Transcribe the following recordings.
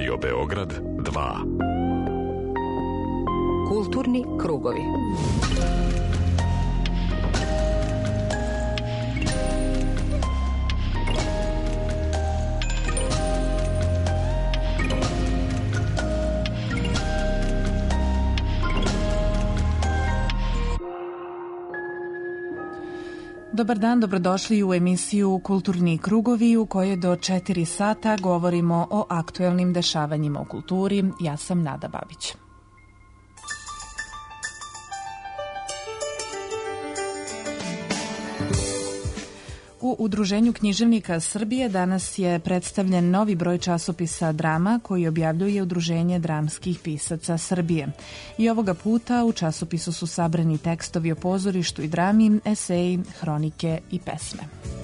Radio Beograd 2. Kulturni krugovi. Dobar dan, dobrodošli u emisiju Kulturni krugovi u kojoj do 4 sata govorimo o aktuelnim dešavanjima u kulturi. Ja sam Nada Babić. U Udruženju književnika Srbije danas je predstavljen novi broj časopisa Drama koji objavljuje Udruženje dramskih pisaca Srbije. I ovoga puta u časopisu su sabrani tekstovi o pozorištu i drami, eseji, hronike i pesme.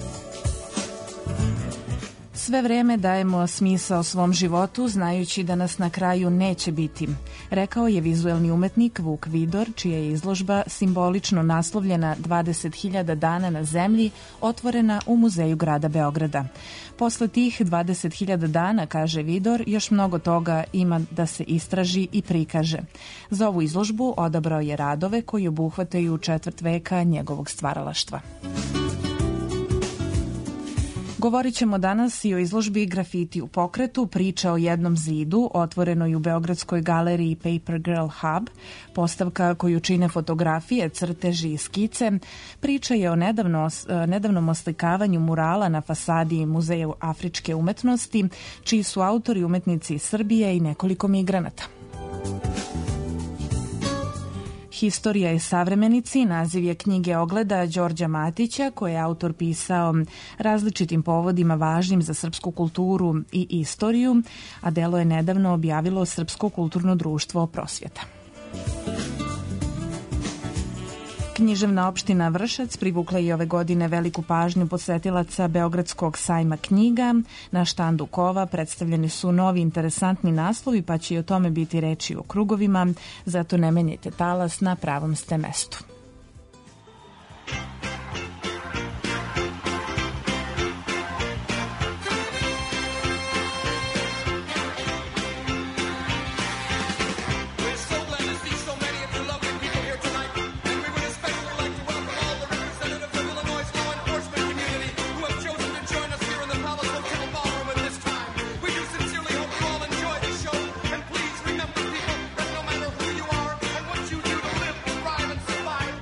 Sve vreme dajemo smisao svom životu, znajući da nas na kraju neće biti, rekao je vizuelni umetnik Vuk Vidor, čija je izložba simbolično naslovljena 20.000 dana na zemlji, otvorena u Muzeju grada Beograda. Posle tih 20.000 dana, kaže Vidor, još mnogo toga ima da se istraži i prikaže. Za ovu izložbu odabrao je radove koji obuhvataju četvrt veka njegovog stvaralaštva. Govorit ćemo danas i o izložbi Grafiti u pokretu, priča o jednom zidu, otvorenoj u Beogradskoj galeriji Paper Girl Hub, postavka koju čine fotografije, crteži i skice. Priča je o nedavnom oslikavanju murala na fasadi Muzeja afričke umetnosti, čiji su autori umetnici iz Srbije i nekoliko migranata. Historija i savremenici, naziv je knjige ogleda Đorđa Matića, koje je autor pisao različitim povodima važnim za srpsku kulturu i istoriju, a delo je nedavno objavilo Srpsko kulturno društvo Prosvjeta. Književna opština Vršac privukla je ove godine veliku pažnju posetilaca Beogradskog sajma knjiga. Na štandu kova predstavljeni su novi interesantni naslovi, pa će i o tome biti reči u krugovima, zato ne menjajte talas, na pravom ste mestu. Survive.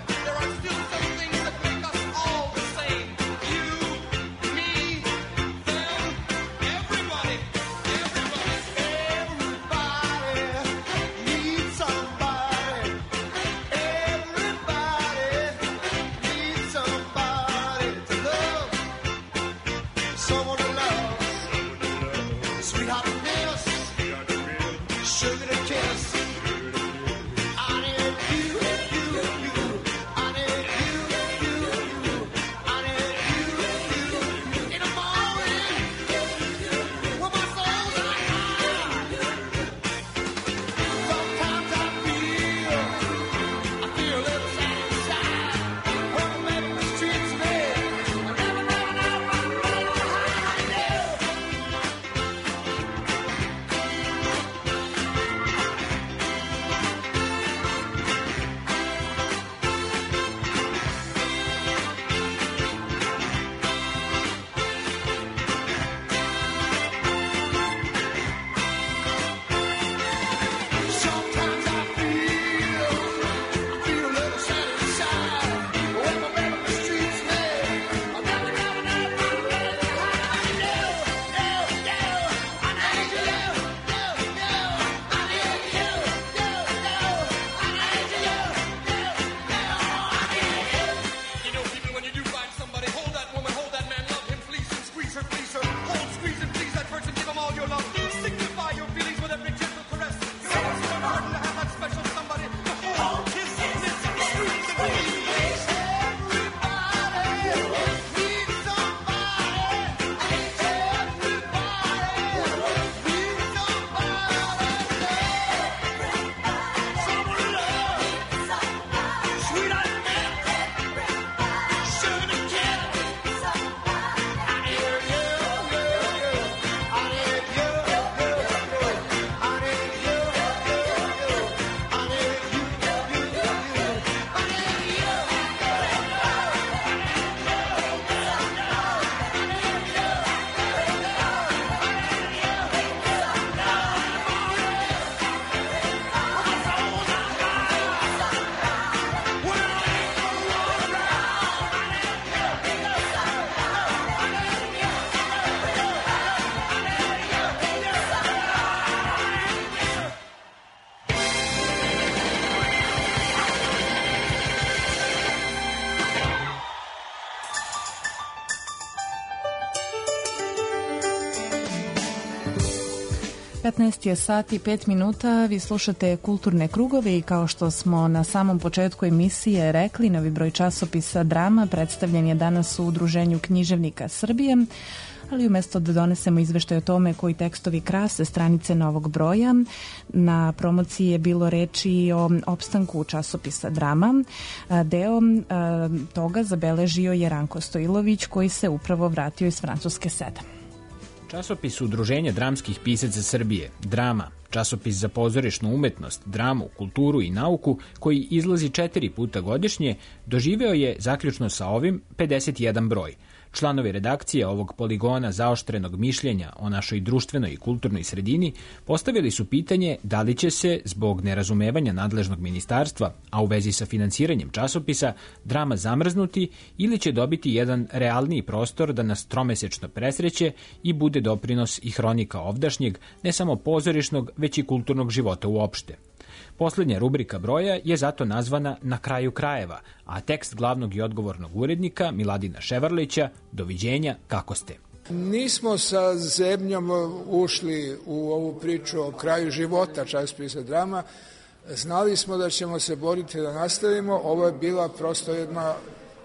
15 je sat i 5 minuta, vi slušate Kulturne krugove i kao što smo na samom početku emisije rekli, novi broj časopisa Drama predstavljen je danas u Udruženju književnika Srbije, ali umjesto da donesemo izveštaj o tome koji tekstovi krase stranice novog broja, na promociji je bilo reči o opstanku časopisa Drama. Deo toga zabeležio je Ranko Stojilović koji se upravo vratio iz Francuske 7. Časopis Udruženja dramskih pisaca Srbije, Drama, časopis za pozorišnu umetnost, dramu, kulturu i nauku, koji izlazi 4 puta godišnje, doživeo je, zaključno sa ovim, 51 broj. Članovi redakcije ovog poligona zaoštrenog mišljenja o našoj društvenoj i kulturnoj sredini postavili su pitanje da li će se, zbog nerazumevanja nadležnog ministarstva, a u vezi sa finansiranjem časopisa, Drama zamrznuti ili će dobiti jedan realniji prostor da nas tromesečno presreće i bude doprinos i hronika ovdašnjeg, ne samo pozorišnog, već i kulturnog života uopšte. Poslednja rubrika broja je zato nazvana Na kraju krajeva, a tekst glavnog i odgovornog urednika Miladina Ševarlića Doviđenja, kako ste? Nismo sa zebnjom ušli u ovu priču o kraju života časopisa Drama. Znali smo da ćemo se boriti da nastavimo. Ovo je bila prosto jedna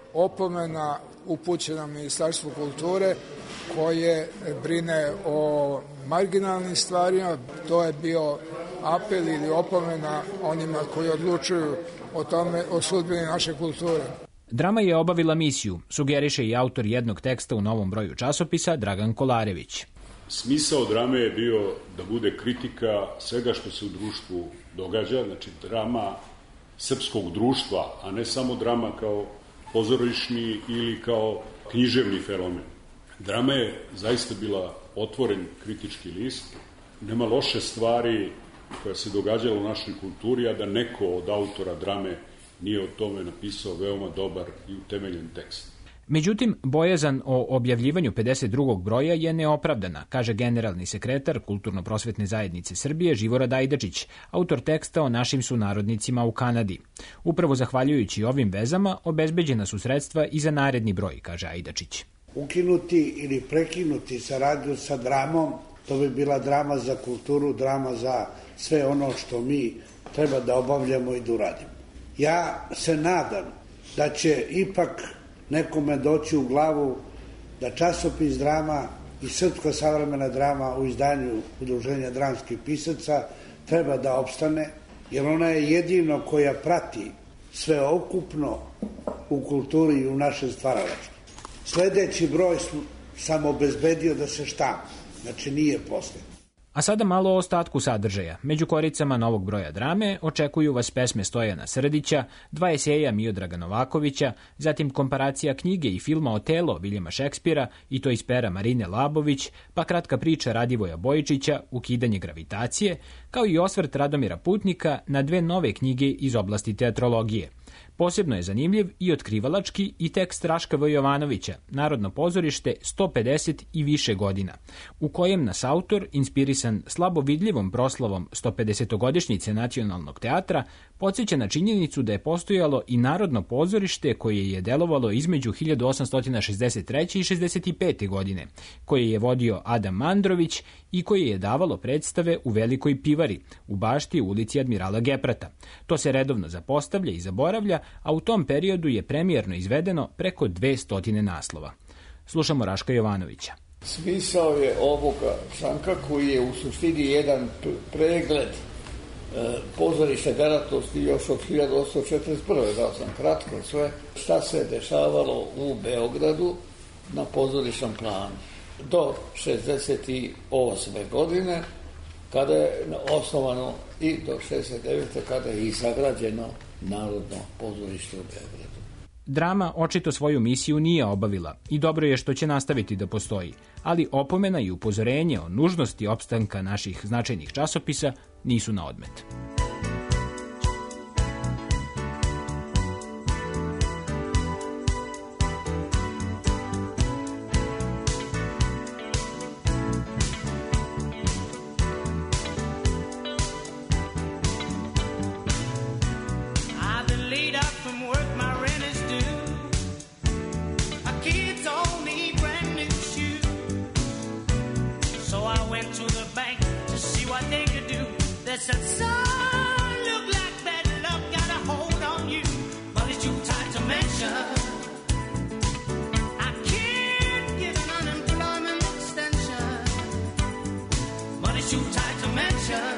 opomena upućena Ministarstvu kulture koje brine o marginalnim stvarima. To je bio apel ili opomena onima koji odlučuju o tome, o sudbini naše kulture. Drama je obavila misiju, sugeriše i autor jednog teksta u novom broju časopisa Dragan Kolarević. Smisao Drame je bio da bude kritika svega što se u društvu događa, znači drama srpskog društva, a ne samo drama kao pozorišni ili kao književni fenomen. Drama je zaista bila otvoren kritički list. Nema loše stvari koja se događala u našoj kulturi, a da neko od autora Drame nije o tome napisao veoma dobar i utemeljen tekst. Međutim, bojazan o objavljivanju 52. broja je neopravdana, kaže generalni sekretar Kulturno-prosvetne zajednice Srbije Živorad Ajdačić, autor teksta o našim sunarodnicima u Kanadi. Upravo zahvaljujući ovim vezama obezbeđena su sredstva i za naredni broj, kaže Ajdačić. Ukinuti ili prekinuti saradnju sa Dramom, to bi bila drama za kulturu, drama za sve ono što mi treba da obavljamo i da uradimo. Ja se nadam da će ipak nekome doći u glavu da časopis Drama i srpska savremena drama u izdanju Udruženja dramskih pisaca treba da opstane, jer ona je jedino koja prati sve okupno u kulturi i u našem stvaralaštvu. Sledeći broj sam obezbedio da se štampa, znači nije posle. A sada malo o ostatku sadržaja. Među koricama novog broja Drame očekuju vas pesme Stojana Srdića, 2 eseja Miodraga Novakovića, zatim komparacija knjige i filma Otelo Viljama Šekspira i to iz pera Marine Labović, pa kratka priča Radivoja Bojičića Ukidanje gravitacije, kao i osvrt Radomira Putnika na 2 nove knjige iz oblasti teatrologije. Posebno je zanimljiv i otkrivalački i tekst Raška V. Jovanovića, Narodno pozorište 150 i više godina, u kojem nas autor, inspirisan slabo vidljivom proslavom 150-godišnjice Nacionalnog teatra, podsjeća na činjenicu da je postojalo i Narodno pozorište koje je delovalo između 1863. i 65. godine, koje je vodio Adam Mandrović i koje je davalo predstave u Velikoj pivari, u bašti u ulici Admirala Geprata. To se redovno zapostavlja i zaboravlja, a u tom periodu je premijerno izvedeno preko 200 naslova. Slušamo Raška Jovanovića. Smisao je ovoga članka koji je u suštini jedan pregled pozorišne delatnosti još od 1841. Dao sam kratko sve šta se dešavalo u Beogradu na pozorišnom planu. Do 68. godine kada je osnovano i do 69. kada je sagrađeno Narodno pozorište u Beogradu. Drama očito svoju misiju nije obavila i dobro je što će nastaviti da postoji, ali opomena i upozorenje o nužnosti opstanka naših značajnih časopisa nisu na odmet. To the bank to see what said, son, look like bad luck got a hold on you, but it's too tight to mention. I can't give an unemployment extension, but it's too tight to mention.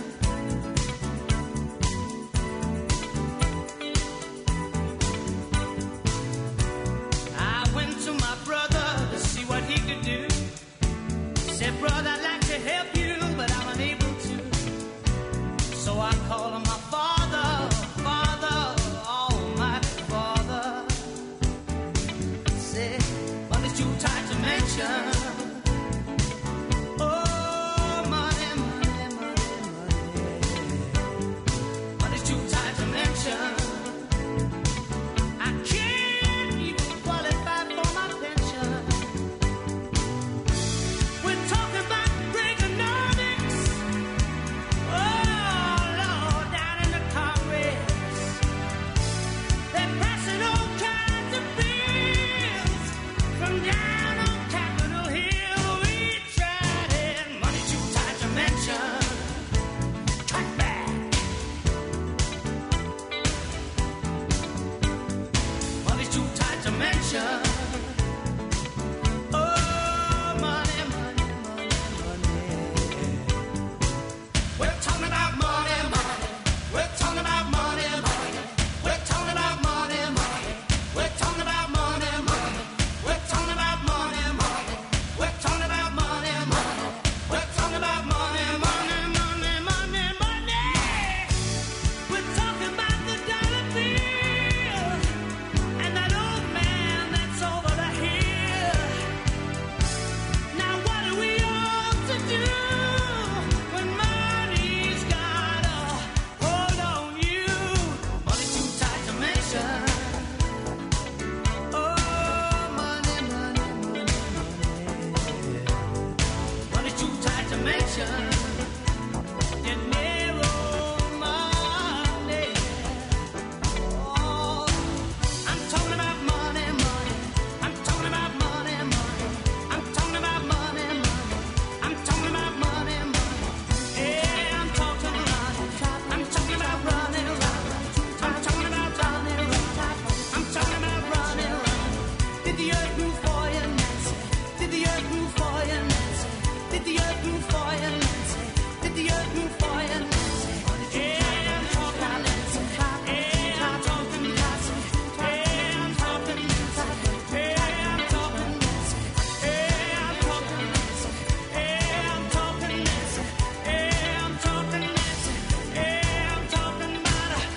I went to my brother to see what he could do. Said, brother, I'd like to help you, but I'm unable to. So I called him my father, father, almighty father. Said, but it's too tight to mention. Oh, money, money, money, money. But it's too tight to mention. I can't even qualify for my pension. We're talking about Reaganomics. Oh, Lord, down in the Congress. They're passing all kinds of bills from down on Capitol Hill. We tried it. Money too tight to mention. Cut back. Money's too tight to mention. Oh, money, money, money, money. We're talking about money, money. We're talking about money, money. We're talking about money, money. We're talking about money, money. We're talking about money, money. We're talking about money, money. We're talking about money, money, money, money, money. We're talking about the dollar bill and that old man that's over the hill. Now what do we ought to do when money's got a hold on you? Money too tight to mention. Oh, money, money, money, money. Money too tight to mention. Get narrow money. Oh, I'm talking about money, money. I'm talking about money, money. I'm talking about money, money. I'm talking about money, money. Yeah, I'm talking money. I'm talking about running around. I'm talking about running around. I'm talking about running around. Did the earth move for you, Nancy? Did the earth move for you, Nancy? Did the earth move for you, Nancy? Did the earth move for you, Nancy? Yeah, I'm talking Nancy. Yeah, I'm talking Nancy. Yeah, I'm talking Nancy. Yeah, I'm talking Nancy. Yeah, I'm talking Nancy. Yeah, I'm talking Nancy. Yeah, I'm talking Nancy. Yeah, I'm talking about her.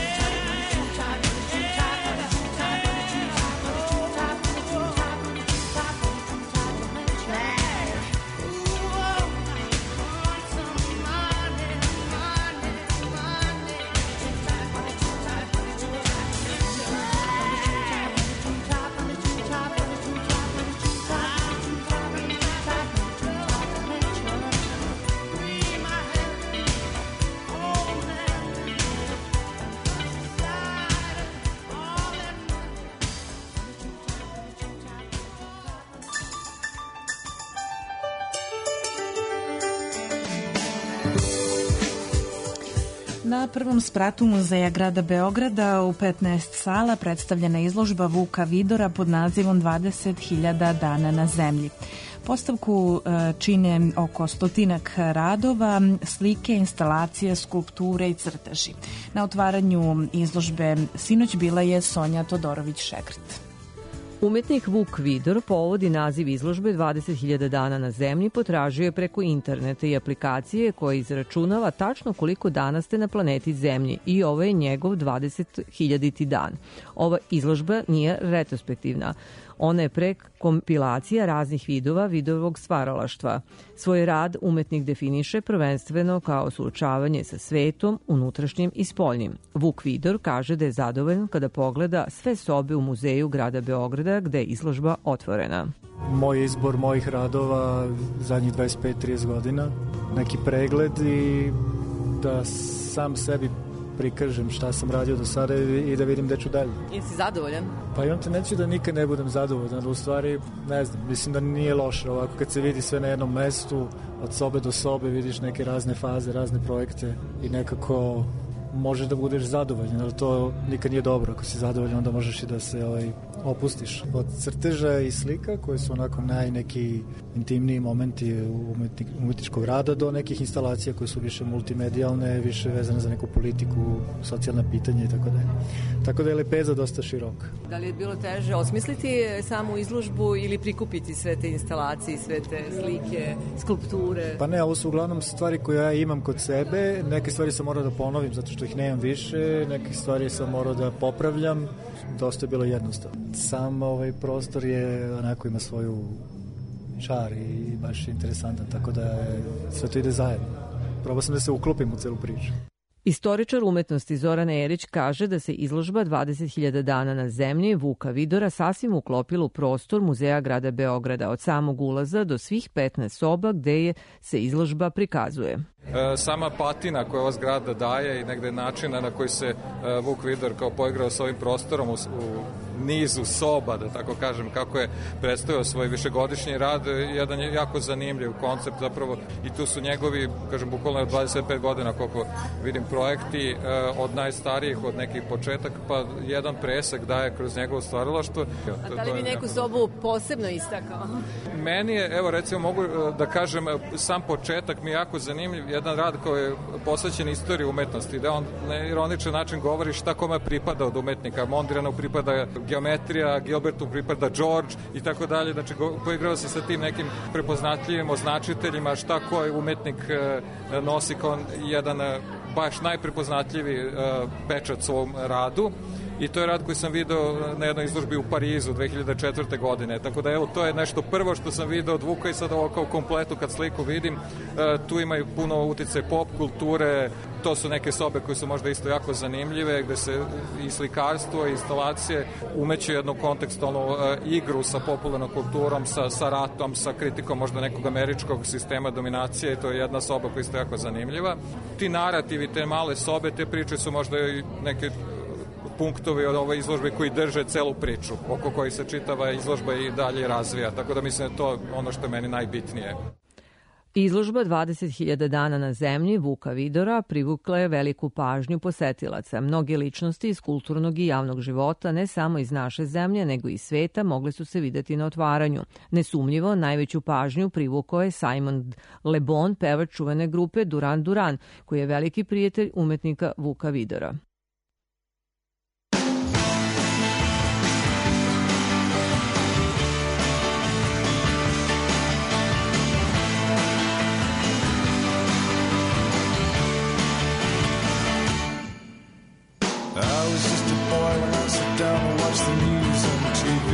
Na prvom spratu Muzeja grada Beograda u 15 sala predstavljena izložba Vuka Vidora pod nazivom 20.000 dana na zemlji. Postavku čine oko 100 radova, slike, instalacije, skulpture i crteži. Na otvaranju izložbe sinoć bila je Sonja Todorović-Šegrt. Umetnik Vuk Vidor povodi naziv izložbe 20.000 dana na zemlji potražuje preko interneta i aplikacije koja izračunava tačno koliko dana ste na planeti Zemlji i ovo je njegov 20.000. dan. Ova izložba nije retrospektivna. Ona je prekompilacija raznih vidova vidovog stvaralaštva. Svoj rad umetnik definiše prvenstveno kao suočavanje sa svetom, unutrašnjim i spoljnim. Vuk Vidor kaže da je zadovoljan kada pogleda sve sobe u muzeju grada Beograda gde je izložba otvorena. Moj izbor mojih radova zadnjih 25-30 godina, neki pregled i da sam sebi prikažem šta sam radio do sada i da vidim gde ću dalje. Jesi zadovoljan? Pa imam tendenciju da nikad ne budem zadovoljan, u stvari, ne znam, mislim da nije loše ovako kad se vidi sve na jednom mestu, od sobe do sobe vidiš neke razne faze, razne projekte i nekako možeš da budeš zadovoljan, ali to nikad nije dobro. Ako si zadovoljan, onda možeš i da se opustiš. Od crteža i slika, koje su onako neki intimniji momenti umetničkog rada, do nekih instalacija koje su više multimedijalne, više vezane za neku politiku, socijalna pitanja i tako dalje. Tako da je lepeza dosta široka. Da li je bilo teže osmisliti samu izložbu ili prikupiti sve te instalacije, sve te slike, skulpture? Pa ne, ovo su uglavnom stvari koje ja imam kod sebe. Neke stvari sam morao da ponovim zato što ih nemam više, neke stvari sam morao da popravljam. Dosta je bilo jednostavno. Sam prostor je onako ima svoju čar i baš je interesantan, tako da sve to ide zajedno. Probao sam da se uklopim u celu priču. Istoričar umetnosti Zoran Erić kaže da se izložba 20.000 dana na zemlji Vuka Vidora sasvim uklopila u prostor Muzeja grada Beograda od samog ulaza do svih 15 soba gde se izložba prikazuje. Sama patina koju ova zgrada daje i negde načina na koji se Vuk Vidor kao poigrao s ovim prostorom u nizu soba, da tako kažem, kako je predstavio svoj višegodišnji rad, jedan je jako zanimljiv koncept zapravo i tu su njegovi, kažem, bukvalno od 25 godina koliko vidim projekti, od najstarijih, od nekih početak, pa jedan presek daje kroz njegovo stvaralaštvo. A da li bi neku sobu posebno istakao? Meni je, evo recimo mogu da kažem, sam početak mi je jako zanimljiv, jedan rad koji je posvećen istoriji umetnosti, da on na ironičan način govori šta kome pripada od umetnika. Mondiranu pripada geometrija, Gilbertu pripada George i tako dalje. Znači, poigrava se sa tim nekim prepoznatljivim označiteljima šta koji umetnik nosi kao jedan baš najprepoznatljiviji pečat svom radu. I to je rad koji sam video na jednoj izložbi u Parizu 2004. godine. Tako da evo, to je nešto prvo što sam video od Vuka i sad ovo kao kompletu kad sliku vidim. Tu imaju puno utice pop kulture, to su neke sobe koje su možda isto jako zanimljive, gde se i slikarstvo i instalacije umeću jednu kontekstualnu igru sa popularnom kulturom, sa ratom, sa kritikom možda nekog američkog sistema dominacije i to je jedna soba koja je isto jako zanimljiva. Ti narativi, te male sobe, te priče su možda i neke punktovi od ove izložbe koji drže celu priču, oko koji se čitava izložba i dalje razvija. Tako da mislim da to ono što je meni najbitnije. Izložba 20.000 dana na zemlji Vuka Vidora privukla je veliku pažnju posetilaca. Mnoge ličnosti iz kulturnog i javnog života, ne samo iz naše zemlje, nego i sveta, mogle su se videti na otvaranju. Nesumnjivo, najveću pažnju privukao je Simon Le Bon, pevač čuvene grupe Duran Duran, koji je veliki prijatelj umetnika Vuka Vidora. I was just a boy when I sat down and watched the news on TV.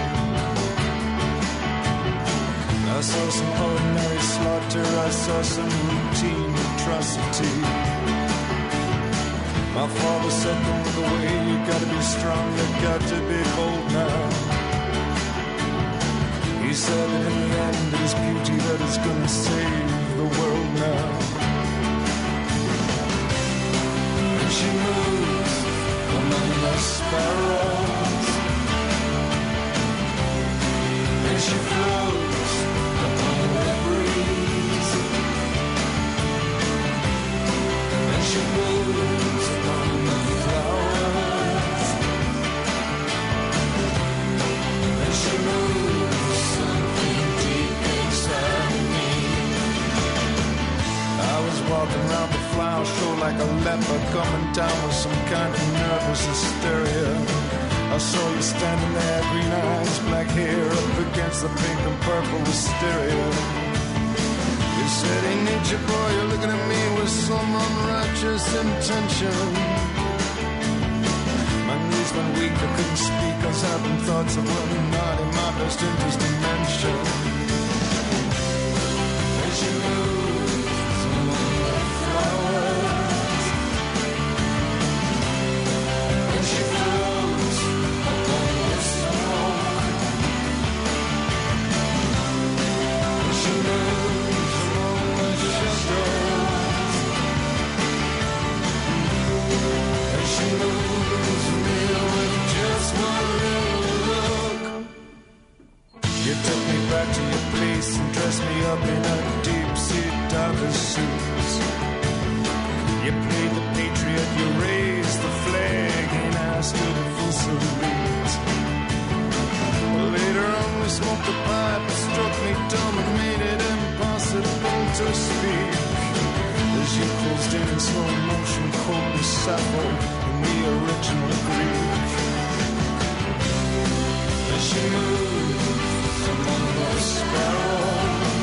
I saw some ordinary slaughter, I saw some routine atrocity. My father said, don't look away, you gotta be strong, you got to be bold now. He said that in the end it is beauty that is gonna save the world now. And she moves among the sparrows, and she floats upon the breeze, and she moves among the flowers, and she moves something deep inside me. I was walking around the flower show like a leper coming down with some kind of nervous hysteria. I saw you standing there, green eyes, black hair, up against the pink and purple wisteria. You said, hey, nature boy, you're looking at me with some unrighteous intention. My knees went weak, I couldn't speak, I was having thoughts of what not in my best interest to mention. As you move among the flowers, and she floats upon the smoke, and she moves among the shadows. some beats. Later on we smoked a pipe, it struck me dumb and made it impossible to speak. As you closed in slow motion, quote Sappho in the original Greek. As she moved among the sparrows,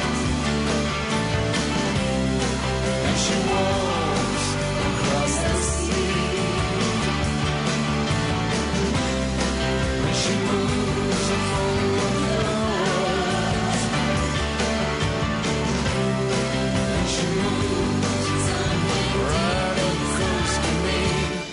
and she walks across the sea, and she moves among the flowers, and she moves right up close to me.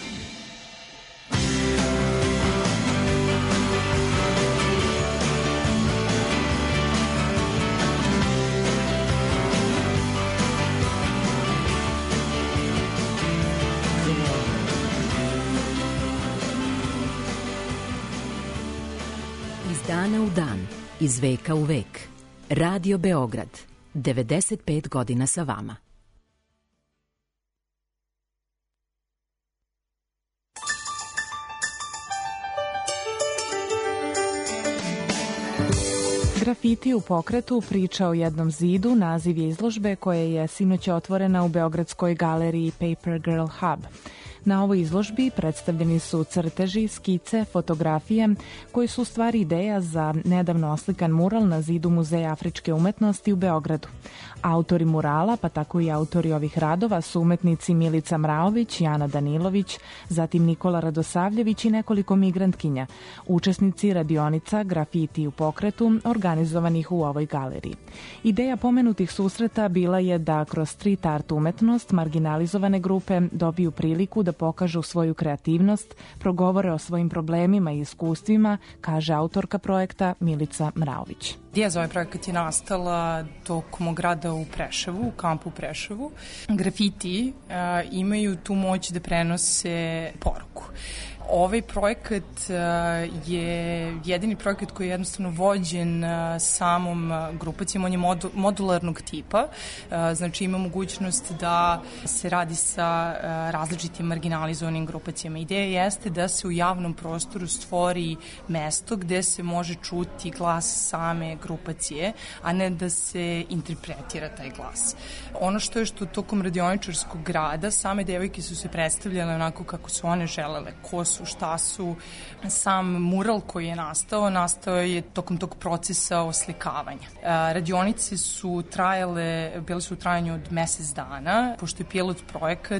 Iz dana u dan, iz veka u vek. Radio Beograd, 95 godina sa vama. Grafiti u pokretu, priča o jednom zidu, naziv je izložbe koja je sinoć otvorena u beogradskoj galeriji Paper Girl Hub. Na ovoj izložbi predstavljeni su crteži, skice, fotografije, koji su u stvari ideja za nedavno oslikan mural na zidu Muzeja afričke umetnosti u Beogradu. Autori murala, pa tako i autori ovih radova, su umetnici Milica Mraović, Jana Danilović, zatim Nikola Radosavljević i nekoliko migrantkinja, učesnici radionica Grafiti u pokretu, organizovanih u ovoj galeriji. Ideja pomenutih susreta bila je da kroz street art umetnost marginalizovane grupe dobiju priliku da pokažu svoju kreativnost, progovore o svojim problemima i iskustvima, kaže autorka projekta Milica Mraović. Ideja za ovaj projekat je nastala tokom mog rada u Preševu, u kampu u Preševu. Grafiti imaju tu moć da prenose poruku. Ovaj projekat je jedini projekat koji je jednostavno vođen samom grupacijom, on je modularnog tipa, znači ima mogućnost da se radi sa različitim marginalizovanim grupacijama. Ideja jeste da se u javnom prostoru stvori mesto gde se može čuti glas same grupacije, a ne da se interpretira taj glas. Ono što tokom radioničarskog rada same devojke su se predstavljale onako kako su one želele, ko su, šta su. Sam mural koji je nastao je tokom tog procesa oslikavanja. Radionice su bile su u trajanju od mesec dana. Pošto je pilot projekat,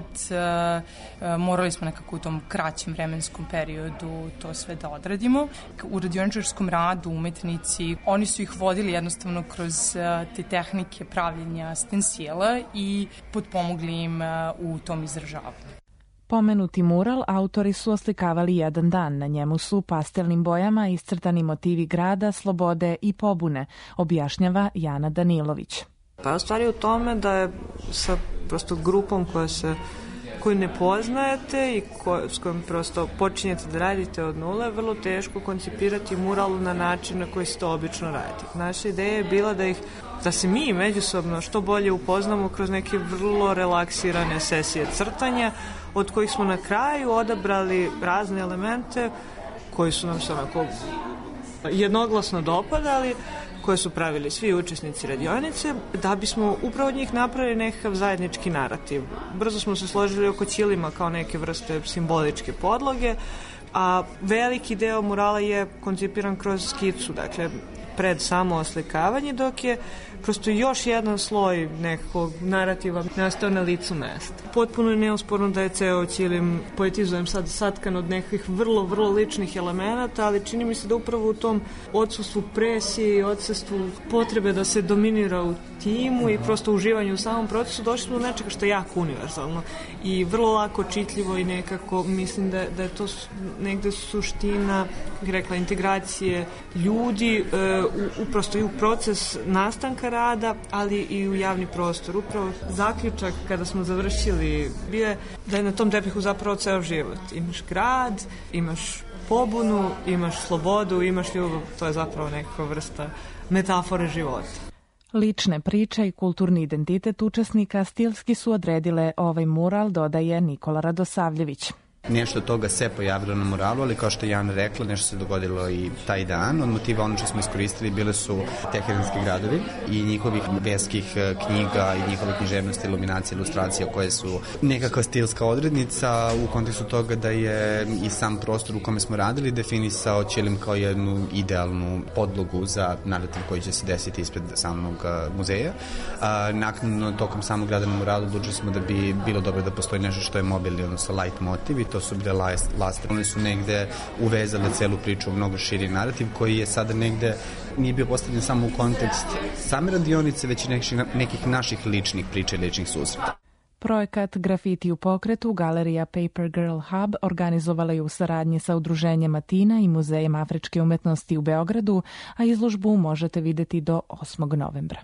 morali smo nekako u tom kraćem vremenskom periodu to sve da odradimo. U radioničarskom radu umetnici, oni su ih vodili jednostavno kroz te tehnike pravljenja stensila i potpomogli im u tom izražavanju. Pomenuti mural autori su oslikavali jedan dan. Na njemu su pastelnim bojama iscrtani motivi grada, slobode i pobune, objašnjava Jana Danilović. Pa u stvari u tome da je sa prosto grupom koju ne poznajete i s kojom prosto počinjete da radite od nule, vrlo teško koncipirati mural na način na koji se to obično radi. Naša ideja je bila da se mi međusobno što bolje upoznamo kroz neke vrlo relaksirane sesije crtanja, od kojih smo na kraju odabrali razne elemente koji su nam se onako jednoglasno dopadali, koje su pravili svi učesnici radionice, da bismo upravo od njih napravili nekakav zajednički narativ. Brzo smo se složili oko ćilima kao neke vrste simboličke podloge, a veliki deo murala je koncipiran kroz skicu, dakle pred samo oslikavanje, dok je prosto još jedan sloj nekakvog narativa nastao na licu mesta. Potpuno je neosporno da je ceo ćilim, poetizujem sad, satkan od nekih vrlo, vrlo ličnih elemenata, ali čini mi se da upravo u tom odsustvu presije i odsustvu potrebe da se dominira u timu i prosto uživanju u samom procesu došli smo do nečega što je jako univerzalno i vrlo lako čitljivo i nekako mislim da je to negde suština, bih rekla, integracije ljudi prosto i u proces nastanka rada, ali i u javni prostor. Upravo zaključak kada smo završili bio je da je na tom tepihu zapravo ceo život. Imaš grad, imaš pobunu, imaš slobodu, imaš ljubav. To je zapravo neka vrsta metafore života. Lične priče i kulturni identitet učesnika stilski su odredile ovaj mural, dodaje Nikola Radosavljević. Nešto toga se pojavilo na muralu, ali kao što je Jana rekla, nešto se dogodilo i taj dan. Od motiva ono što smo iskoristili bile su teheranski gradovi i njihovih veskih knjiga i njihove književnosti, iluminacije, ilustracije koje su nekakva stilska odrednica u kontekstu toga da je i sam prostor u kome smo radili definisao Ćilim kao jednu idealnu podlogu za narativ koji će se desiti ispred samog muzeja. Nakon tokom samog rada na muralu odlučili smo da bi bilo dobro da postoji nešto što je mobilni, odnosno light motiv, i to su bile lastre. One su negde uvezale celu priču u mnogo širi narativ koji je sada negde nije bio postavljen samo u kontekst same radionice, već i nekih naših ličnih priča i ličnih susreta. Projekat Grafiti u pokretu galerija Paper Girl Hub organizovala je u saradnji sa Udruženjem Atina i Muzejem afričke umetnosti u Beogradu, a izložbu možete videti do 8. novembra.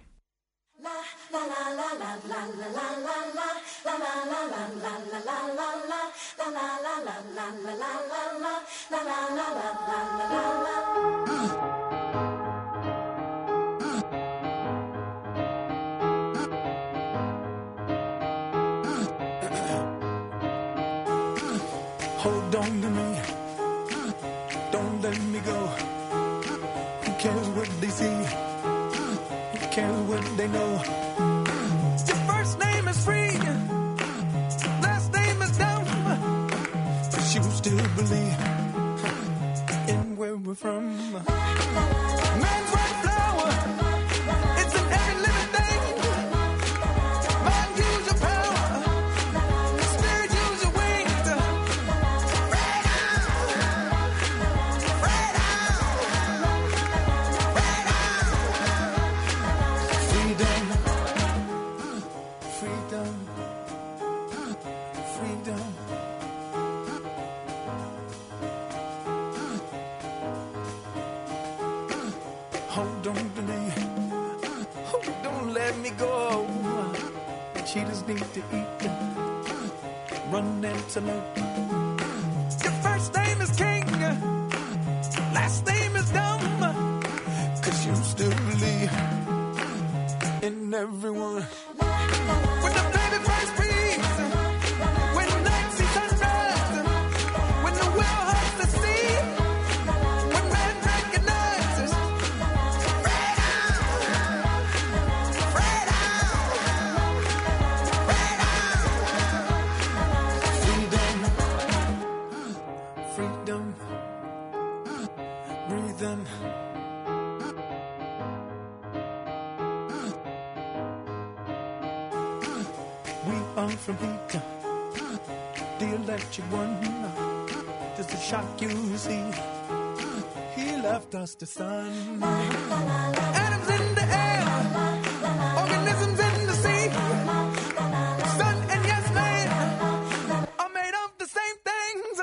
Hold on to me, don't let me go. Who cares what they see? Who cares what they know? Your first name is free, last name is dumb, but you still believe in where we're from. Man's white flower, it's in every living thing. Mind, use your power, spirit, use your wings. Hold on to me. Oh, don't let me go. Cheetahs need to eat. Run antelope. Your first name is King. Last name is Dumb. 'Cause you still believe in everyone. When the baby first speaks, when night sees sunrise, when the well hugs the sea, when man recognizes freedom, breathe in. We are from heat, the electric one. Just a shock you see. He left us the sun. Atoms in the air, organisms in the sea. Sun and yes man are made of the same things.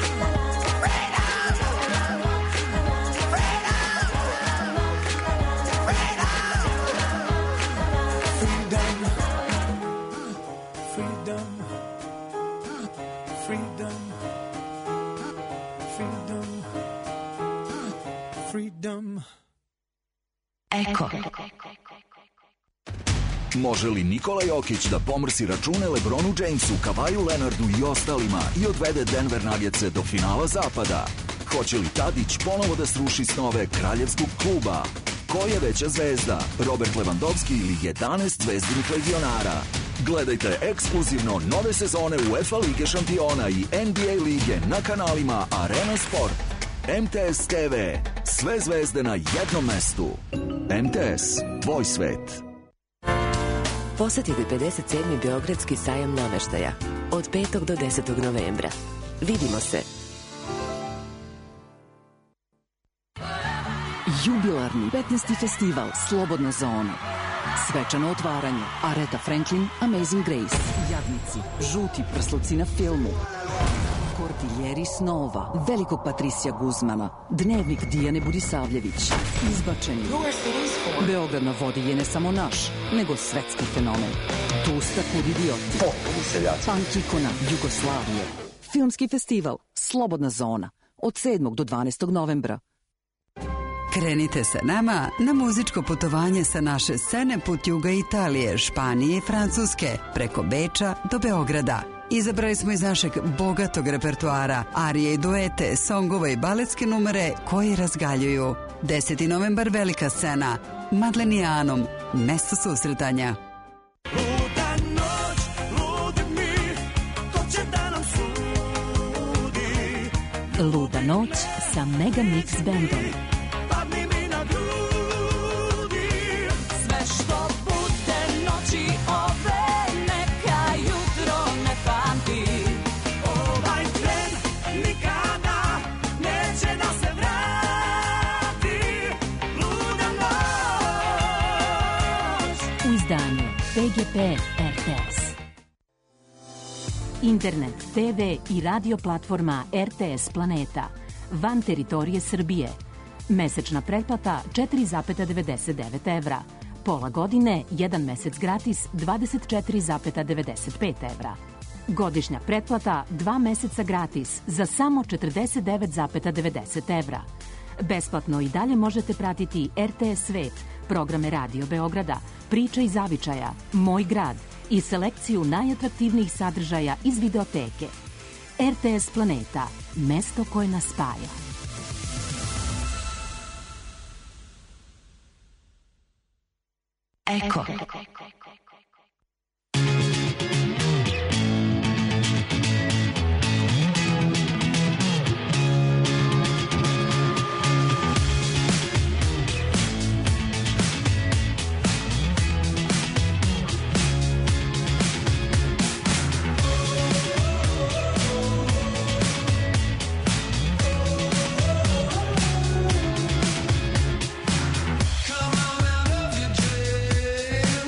Freedom. Eko. Može li Nikola Jokić da pomrsi račune LeBronu Jamesu, Kavaju Leonardu i ostalima i odvede Denver Nuggetse do finala zapada? Hoće li Tadić ponovo da sruši snove kraljevskog kluba? Ko je veća zvezda, Robert Lewandowski ili 11 zvezdinih legionara? Gledajte ekskluzivno nove sezone UEFA Lige šampiona i NBA lige na kanalima Arena Sport. MTS TV. Sve zvezde na jednom mestu. MTS. Tvoj svet. Posetite 57. Beogradski sajam nameštaja od 5. do 10. novembra. Vidimo se. Jubilarni 15. festival Slobodna zona. Svečano otvaranje. Aretha Franklin, Amazing Grace. Jadnici, žuti prsluci na filmu. Kordiljeri snova, velikog Patrisija Guzmana, dnevnik Dijane Budisavljević, izbačeni. Beograd na vodi je ne samo naš, nego svetski fenomen. Tusta kud idioti. Punk ikona Jugoslavije. Filmski festival Slobodna zona od 7. do 12. novembra. Krenite sa nama na muzičko putovanje sa naše scene put juga Italije, Španije i Francuske, preko Beča do Beograda. Izabrali smo iz našeg bogatog repertoara arije i duete, songove i baletske numere koji razgaljuju. 10. novembar, velika scena. Madlenijanom, mesto susretanja. Luda noć, ludi mi, ko će da nam sudi? Luda noć sa Mega Mix Bandom. Padni mi na grudi. Sve što bude noći ove, neka jutro ne pamti. Ovaj tren nikada neće da se vrati. Luda noć. U izdanju PGP RTS. Internet, TV i radio platforma RTS Planeta. Van teritorije Srbije. Mesečna pretplata 4,99 evra. Pola godine, 1 mesec gratis 24,95 evra. Godišnja pretplata 2 meseca gratis za samo 49,90 evra. Besplatno i dalje možete pratiti RTS Svet, programe Radio Beograda, Priča iz Zavičaja, Moj grad i selekciju najatraktivnijih sadržaja iz videoteke. RTS Planeta, mesto koje nas spaja. Eko. Come on out of your dreams.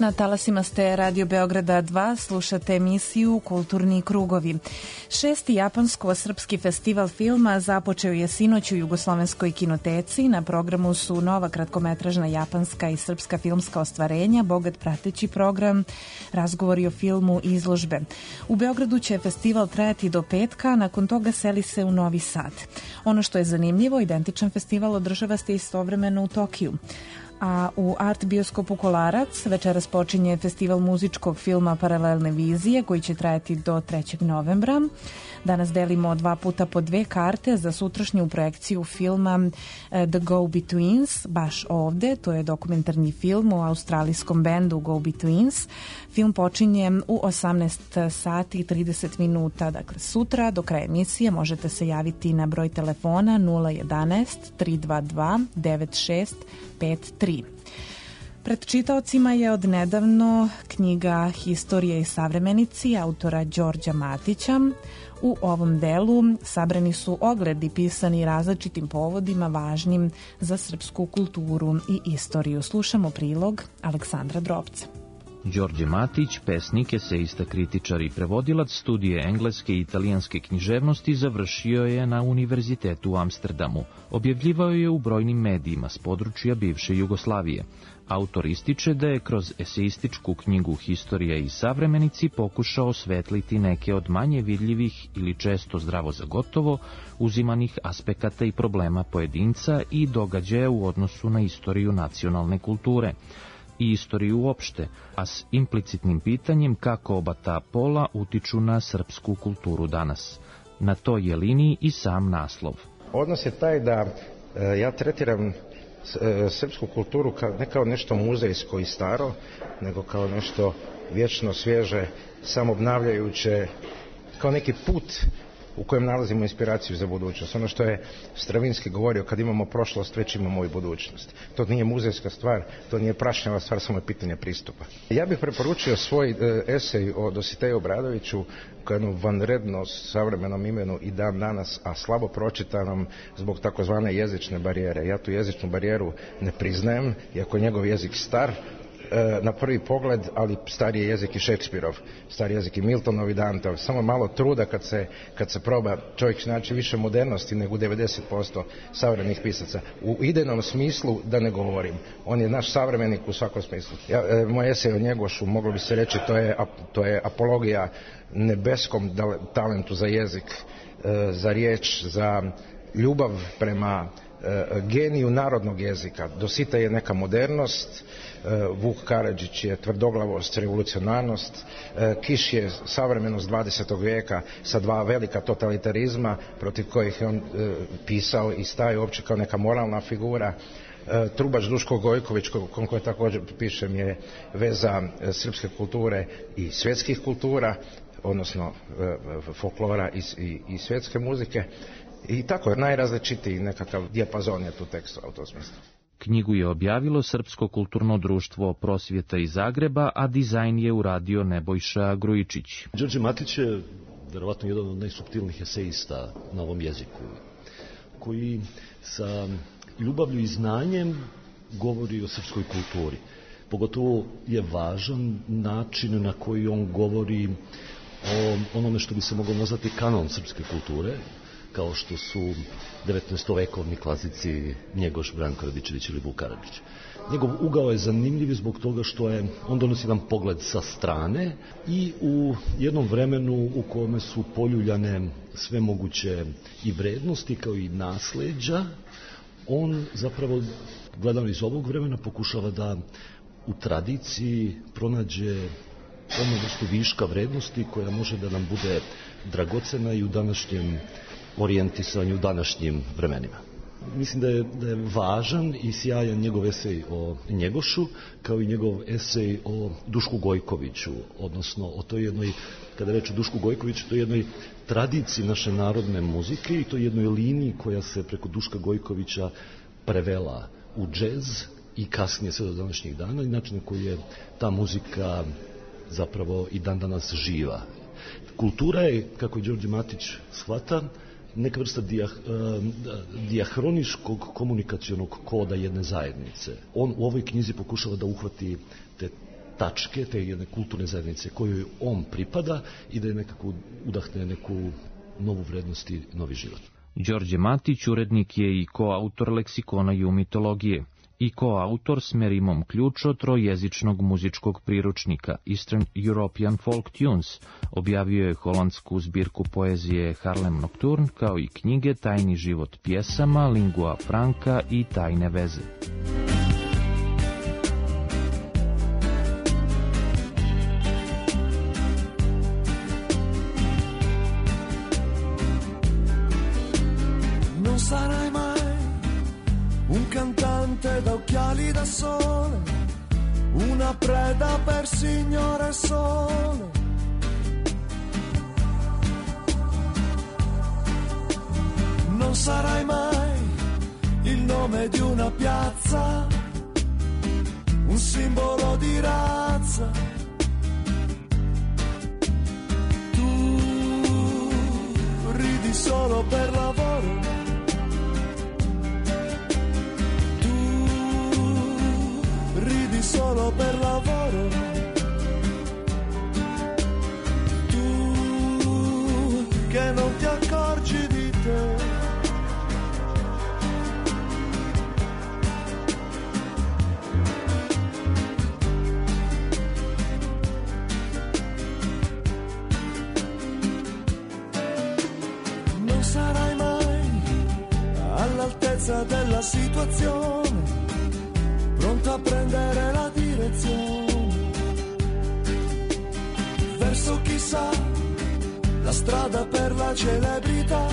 Na talasima ste Radio Beograda 2, slušate emisiju Kulturni krugovi. 6. japansko-srpski festival filma započeo je sinoć u Jugoslovenskoj kinoteci. Na programu su nova kratkometražna japanska i srpska filmska ostvarenja, bogat prateći program, razgovori o filmu i izložbe. U Beogradu će festival trajati do petka, nakon toga seli se u Novi Sad. Ono što je zanimljivo, identičan festival održava se istovremeno u Tokiju. A u Art bioskopu Kolarac večeras počinje festival muzičkog filma Paralelne vizije koji će trajati do 3. novembra. Danas delimo 2 puta po 2 karte za sutrašnju projekciju filma The Go-Betweens, baš ovde. To je dokumentarni film o australijskom bendu Go-Betweens. Film počinje u 18 sati i 30 minuta. Dakle, sutra do kraja emisije možete se javiti na broj telefona 011 322 9653. Pred čitaocima je odnedavno knjiga Historija i savremenici autora Đorđa Matića. U ovom delu sabrani su ogledi pisani različitim povodima važnim za srpsku kulturu i istoriju. Slušamo prilog Aleksandra Drobca. Đorđe Matić, pesnik, eseista, kritičar i prevodilac, studije engleske i italijanske književnosti završio je na Univerzitetu u Amsterdamu. Objavljivao je u brojnim medijima s područja bivše Jugoslavije. Autor ističe da je kroz eseističku knjigu Historija i savremenici pokušao osvetliti neke od manje vidljivih ili često zdravo za gotovo uzimanih aspekata i problema pojedinca i događaja u odnosu na istoriju nacionalne kulture i istoriju uopšte, a s implicitnim pitanjem kako oba ta pola utiču na srpsku kulturu danas. Na toj je liniji i sam naslov. Odnos je taj da ja tretiram srpsku kulturu ne kao nešto muzejsko i staro, nego kao nešto vječno svježe, samobnavljajuće, kao neki put u kojem nalazimo inspiraciju za budućnost. Ono što je Stravinski govorio, kad imamo prošlost, već imamo i budućnost. To nije muzejska stvar, to nije prašnjava stvar, samo je pitanje pristupa. Ja bih preporučio svoj esej o Dositeju Obradoviću kao jednom vanredno savremenom imenu i dan danas, a slabo pročitanom zbog takozvane jezične barijere. Ja tu jezičnu barijeru ne priznajem, iako je njegov jezik star, na prvi pogled, ali stari je jezik i Šekspirov, stari jezik i Miltonov i Danteov. Samo malo truda kad se proba, čovjek naći više modernosti nego 90% savremenih pisaca. U idejnom smislu da ne govorim. On je naš savremenik u svakom smislu. Moj esej o Njegošu, moglo bi se reći, to je apologija nebeskom talentu za jezik, za riječ, za ljubav prema geniju narodnog jezika. Dositej je neka modernost, Vuk Karadžić je tvrdoglavost, revolucionarnost, Kiš je savremenost 20. vijeka sa 2 velika totalitarizma protiv kojih je on pisao i staje uopće kao neka moralna figura. Trubač Duško Gojković, koji također pišem, je veza srpske kulture i svjetskih kultura, odnosno folklora i svjetske muzike. I tako je najrazličitiji nekakav dijapazon je tu tekstova u tom smislu. Knjigu je objavilo Srpsko kulturno društvo Prosvjeta iz Zagreba, a dizajn je uradio Nebojša Grujičić. Đorđe Matić je verovatno jedan od najsuptilnijih eseista na ovom jeziku, koji sa ljubavlju i znanjem govori o srpskoj kulturi. Pogotovo je važan način na koji on govori o onome što bi se moglo nazvati kanon srpske kulture, kao što su 19-vekovni klasici Njegoš, Branko Radičević ili Vuk Karadžić. Njegov ugao je zanimljiv zbog toga što on donosi jedan pogled sa strane i u jednom vremenu u kome su poljuljane sve moguće i vrednosti kao i nasleđa, on zapravo, gledano iz ovog vremena, pokušava da u tradiciji pronađe onu vrstu viška vrednosti koja može da nam bude dragocena i u današnjem orijentisanju, u današnjim vremenima. Mislim da je važan i sjajan njegov esej o Njegošu, kao i njegov esej o Dušku Gojkoviću, odnosno o toj jednoj, kada reč o Dušku Gojkoviću, to je jednoj tradiciji naše narodne muzike i to je jednoj liniji koja se preko Duška Gojkovića prevela u džez i kasnije sve do današnjih dana i način na koji je ta muzika zapravo i dan danas živa. Kultura je, kako je Đorđe Matić shvata, neka vrsta dijahroničkog komunikacionog koda jedne zajednice. On u ovoj knjizi pokušava da uhvati te tačke, te jedne kulturne zajednice kojoj on pripada i da je nekako udahne neku novu vrednost i novi život. Đorđe Matić urednik je i koautor leksikona jumitologije i koautor s Merimom Ključo trojezičnog muzičkog priručnika Eastern European Folk Tunes. Objavio je holandsku zbirku poezije Harlem Nocturne, kao i knjige Tajni život pjesama, Lingua Franca i Tajne veze. Non sarai mai un cantante da occhiali da sole, una preda per signore sole. Non sarai mai il nome di una piazza, un simbolo di razza. Tu ridi solo per lavoro, solo per lavoro. Tu che non ti accorgi di te. Non sarai mai all'altezza della situazione, pronta a prendere la direzione verso chissà la strada per la celebrità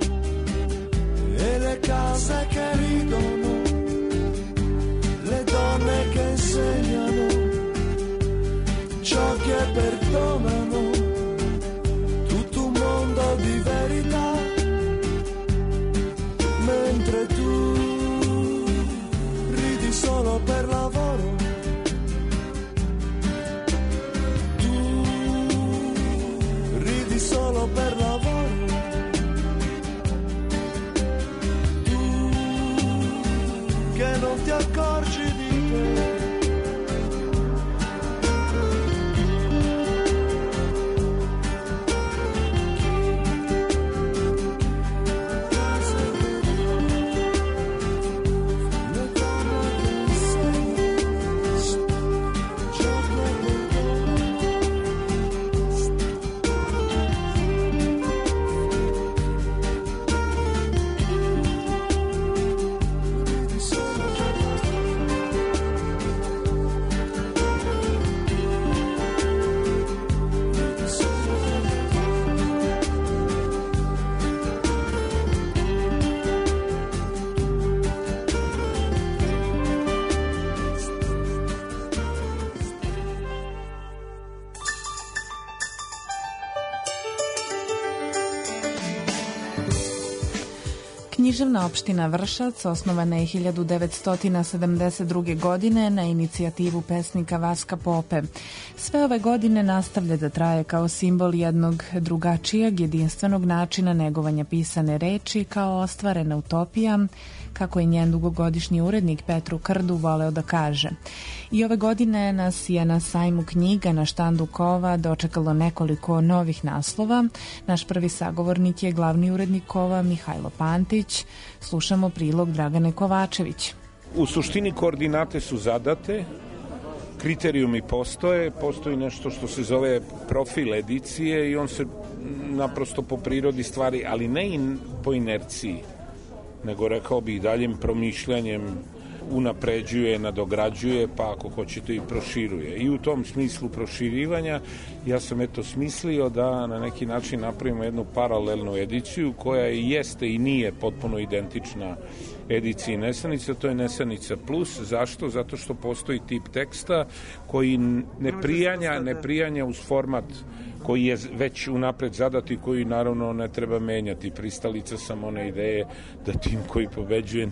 e le case che ridono, le donne che insegnano ciò che perdonano, tutto un mondo di verità, mentre tu solo per lavoro. Tu ridi solo per lavoro. Tu che non ti accorgi di te. Književna opština Vršac osnovana je 1972. godine na inicijativu pesnika Vaska Pope. Sve ove godine nastavlja da traje kao simbol jednog drugačijeg, jedinstvenog načina negovanja pisane reči kao ostvarena utopija, kako je njen dugogodišnji urednik Petru Krdu voleo da kaže. I ove godine nas je na sajmu knjiga na štandu Kova dočekalo nekoliko novih naslova. Naš prvi sagovornik je glavni urednik Kova Mihajlo Pantić. Slušamo prilog Dragane Kovačević. U suštini koordinate su zadate, kriterijumi postoji nešto što se zove profil edicije i on se naprosto po prirodi stvari, ali ne po inerciji, nego rekao bi i daljim promišljanjem unapređuje, nadograđuje, pa ako hoćete i proširuje. I u tom smislu proširivanja ja sam smislio da na neki način napravimo jednu paralelnu ediciju koja jeste i nije potpuno identična ediciji Nesanica, to je Nesanica plus. Zašto? Zato što postoji tip teksta koji ne prijanja uz format koji je već unapred zadat i koji naravno ne treba menjati. Pristalica sam one ideje da tim koji pobeđuje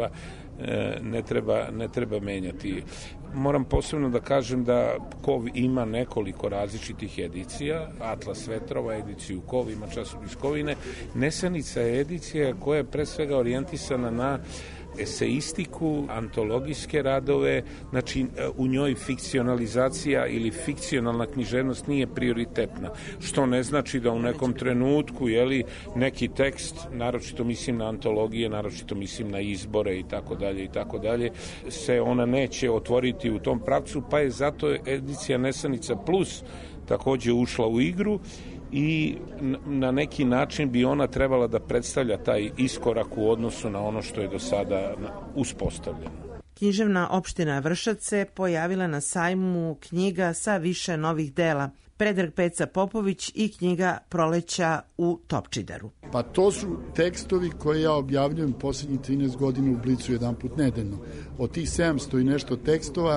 ne treba menjati. Moram posebno da kažem da Kov ima nekoliko različitih edicija. Atlas vetrova, ediciju Kov, ima časopis Kovine. Nesanica je edicija koja je pre svega orijentisana na eseistiku, antologijske radove, znači u njoj fikcionalizacija ili fikcionalna književnost nije prioritetna, što ne znači da u nekom trenutku neki tekst, naročito mislim na antologije, naročito mislim na izbore i tako dalje, se ona neće otvoriti u tom pravcu, pa je zato edicija Nesanica Plus takođe ušla u igru i na neki način bi ona trebala da predstavlja taj iskorak u odnosu na ono što je do sada uspostavljeno. Književna opština Vršac se pojavila na sajmu knjiga sa više novih dela. Predrag Peca Popović i knjiga Proleća u Topčideru. Pa to su tekstovi koje ja objavljujem poslednjih 13 godina u Blicu jedanput nedeljno. Od tih 700 i nešto tekstova,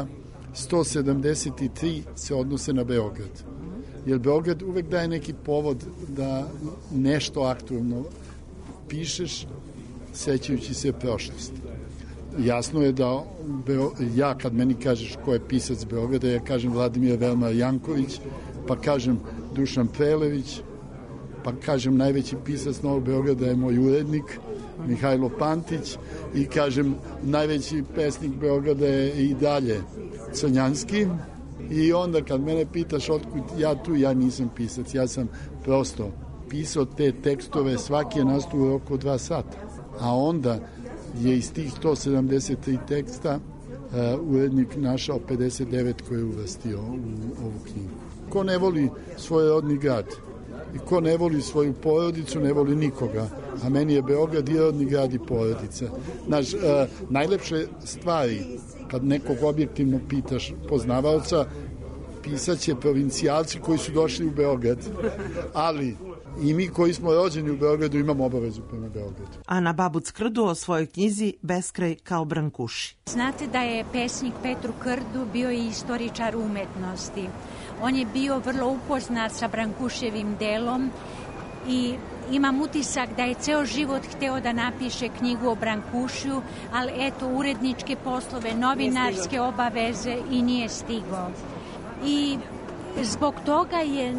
173 se odnose na Beograd. Jer Beograd uvek daje neki povod da nešto aktualno pišeš, sećajući se prošlosti. Jasno je da ja kad meni kažeš ko je pisac Beograda, ja kažem Vladimir Velmar Janković, pa kažem Dušan Prelević, pa kažem najveći pisac Novog Beograda je moj urednik Mihajlo Pantić i kažem najveći pesnik Beograda je i dalje Crnjanski. I onda kad mene pitaš otkud ja nisam pisac, ja sam prosto pisao te tekstove, svaki je nastao u roku 2 sata. A onda je iz tih 173 teksta urednik našao 59 koje je uvrstio u ovu knjigu. Ko ne voli svoj rodni grad i ko ne voli svoju porodicu, ne voli nikoga. A meni je Beograd i rodni grad i porodica. Najlepše stvari, kad nekog objektivno pitaš poznavalca, pisaće provincijalci koji su došli u Beograd. Ali i mi koji smo rođeni u Beogradu imamo obavezu prema Beogradu. Ana Babuc Krdu o svojoj knjizi Beskraj kao brankuši. Znate da je pesnik Petru Krdu bio i istoričar umetnosti. On je bio vrlo upoznat sa Brankuševim delom i imam utisak da je ceo život hteo da napiše knjigu o Brankušiju, ali eto, uredničke poslove, novinarske obaveze i nije stigao. I zbog toga je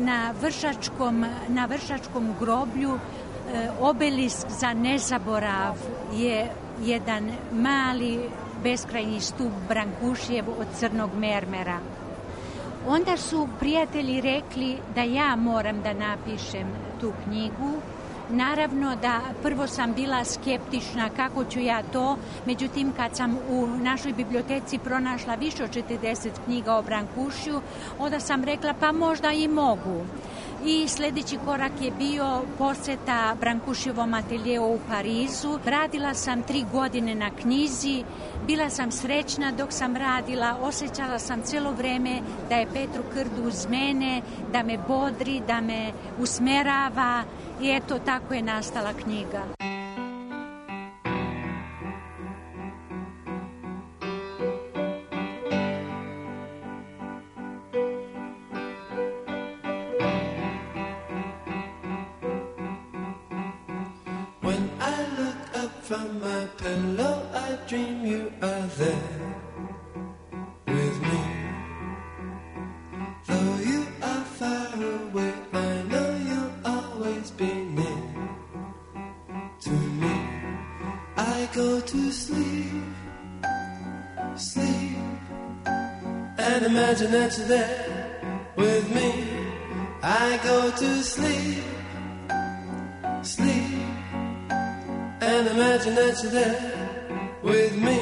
na Vršačkom groblju obelisk za nezaborav je jedan mali beskrajni stup Brankušijev od crnog mermera. Onda su prijatelji rekli da ja moram da napišem tu knjigu. Naravno da prvo sam bila skeptična kako ću ja to, međutim kad sam u našoj biblioteci pronašla više od 40 knjiga o Brankušiju, onda sam rekla pa možda i mogu. I sledeći korak je bio poseta Brankušijevom ateljeu u Parizu. Radila sam 3 godine na knjizi, bila sam srećna dok sam radila, osjećala sam celo vreme da je Petru Krdu uz mene, da me bodri, da me usmerava i eto tako je nastala knjiga. From my pillow I dream you are there with me. Though you are far away, I know you'll always be near to me. I go to sleep, sleep, and imagine that you're there with me. I go to sleep, sleep, and imagine that you're there with me.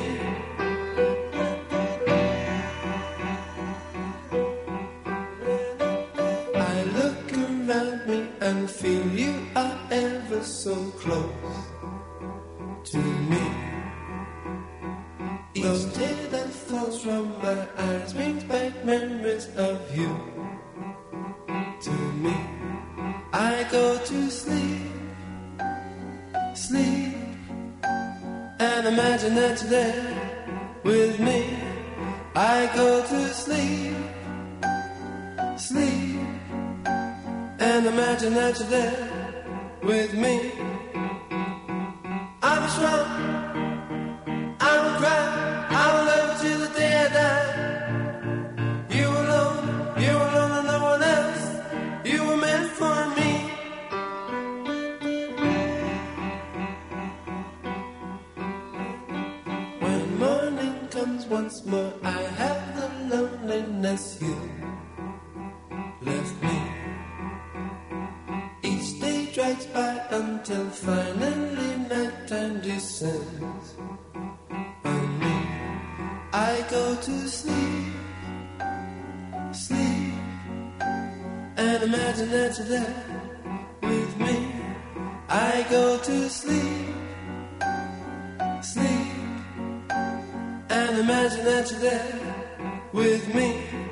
I look around me and feel you are ever so close to me. Each tear that falls from my eyes brings back memories of you to me. I go to sleep, sleep, and imagine that you're there with me. I go to sleep, sleep, and imagine that you're there with me. I will strong, I will cry, I will love you till the day I die. You alone and no one else. You were meant for me. comes once more. I have the loneliness you left me. Each day drags by until finally nighttime descends on me. I go to sleep, sleep, and imagine that you're there with me. I go to sleep, sleep, and imagine that you're there with me.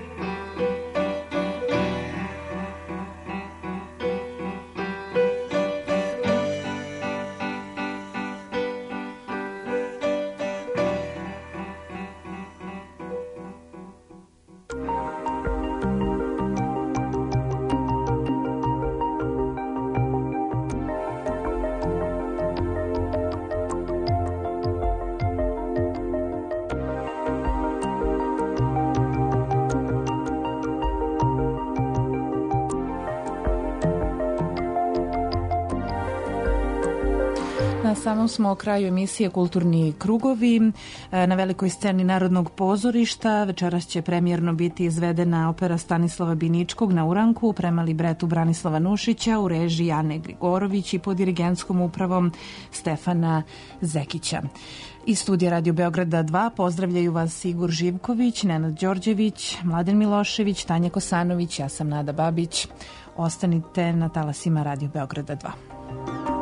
Na samom smo kraju emisije Kulturni krugovi. Na velikoj sceni Narodnog pozorišta večeras će premijerno biti izvedena opera Stanislava Biničkog na uranku prema libretu Branislava Nušića u režiji Ane Grigorović i pod dirigentskom upravom Stefana Zekića. Iz studija Radio Beograda 2 pozdravljaju vas Igor Živković, Nenad Đorđević, Mladen Milošević, Tanja Kosanović, ja sam Nada Babić. Ostanite na talasima Radio Beograda 2.